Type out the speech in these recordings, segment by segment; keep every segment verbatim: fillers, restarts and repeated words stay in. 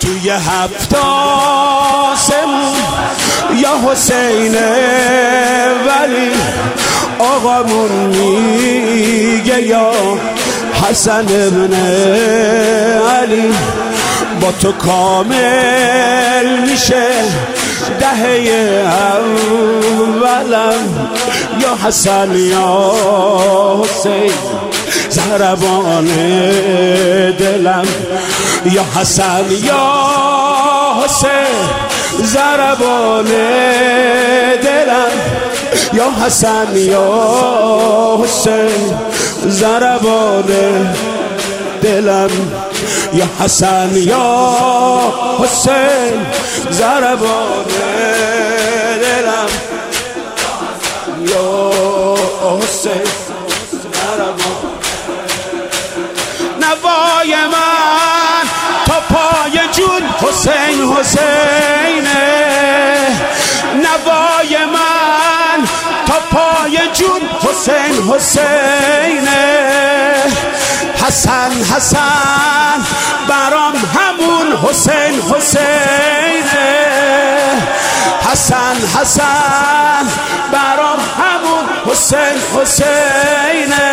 توی هفت آسمون یا حسین ولی آقامون میگه یا حسن ابن علی. با تو کامل میشه دهه اولم یا حسن یا حسین ضربان دلم یا حسن یا حسین ضربان دلم یا حسن یا حسین ضربان دلم یا حسن یا حسین ضربان دلم یا حسین ضربان. نوای من تا پای جون حسین حسینه، نوای من تا پای جون حسین حسینه. حسن حسن برام همون حسین حسینه، حسن حسن برام همون حسین حسینه.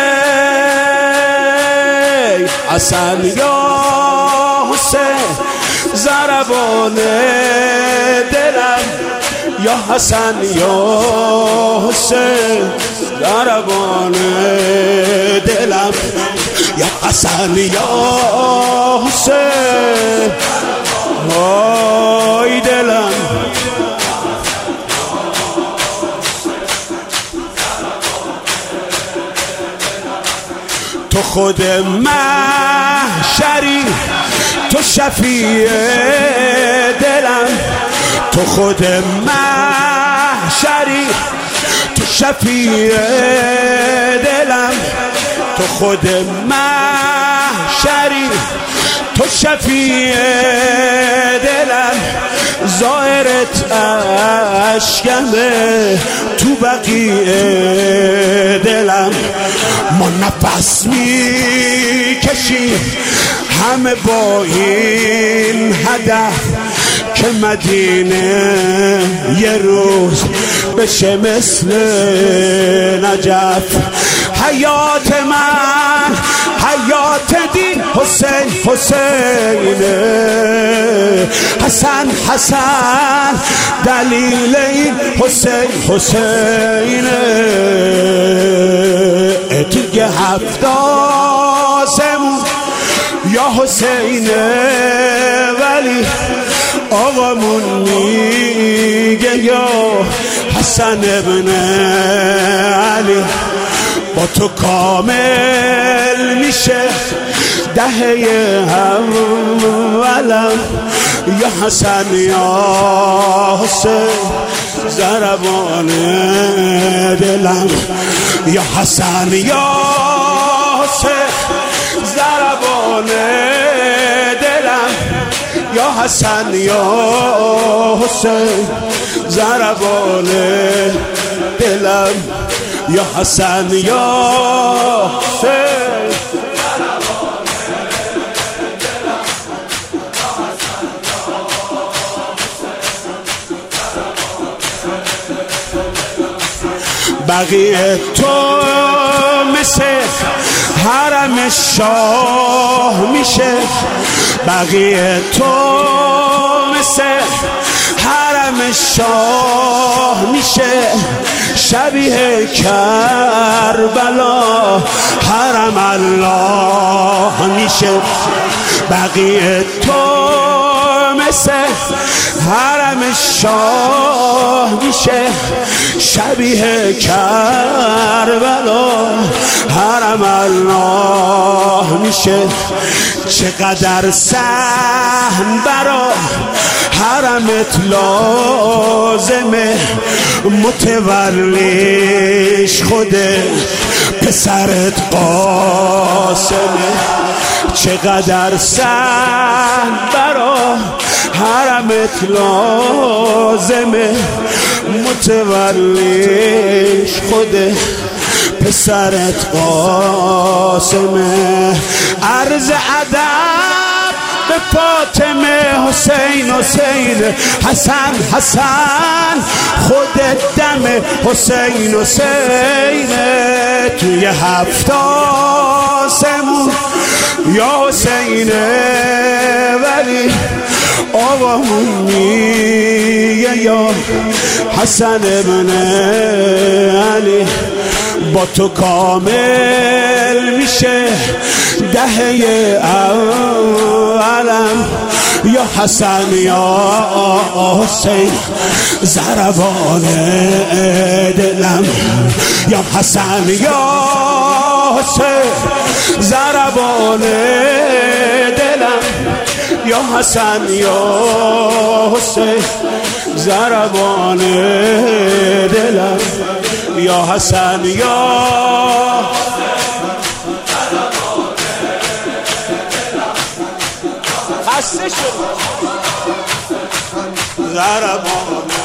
حسن یا حسین ضربان دلم یا حسن یا حسین ضربان دلم یا حسن یا حسین وای دلم. تو خود محشری تو شفیع دلم، تو خود محشری تو شفیع دلم، تو خود محشری تو شفیع دلم. ظاهرت اشکمه تو بقیع دلم. ما نفس میکشیم همه با این هدف که مدینه یه روز بشه مثل نجف. حیات من حیات دین حسین حسینه، حسن حسن دلیل این حسین حسینه. توی هفت آسمون یا حسینه ولی آقامون میگه یا حسن ابن علی. با تو کامل میشه دهه اولم یا حسن یا حسین ضربان دلم یا حسن یا حسین ضربان دلم یا حسن یا حسین ضربان دلم یا حسن یا حسین. بقیه تو مثل حرم شاه میشه، بقیه تو مثل حرم شاه میشه. شبیه کربلا حرم الله میشه. بقیه تو مثل حرم شاه میشه، شبیه کربلا حرم الله میشه. چقدر سهم برا حرمت لازمه، متولیش خوده پسرت قاسمه. چقدر سهم برا حرمت لازمه، متولیش خوده پسرت قاسمه. عرض ادب به فاطمه حسین حسین حسن حسن خودت دم حسین حسین توی هفت آسمون یا حسین ولی آوامون میگه یا حسن ابن علی با تو کامل میشه دهه اولم یا حسن یا حسین ضربان دلم یا حسن یا حسین ضربان دلم یا حسن یا حسین ضربان دلم یا حسن یا خسته شد ضربان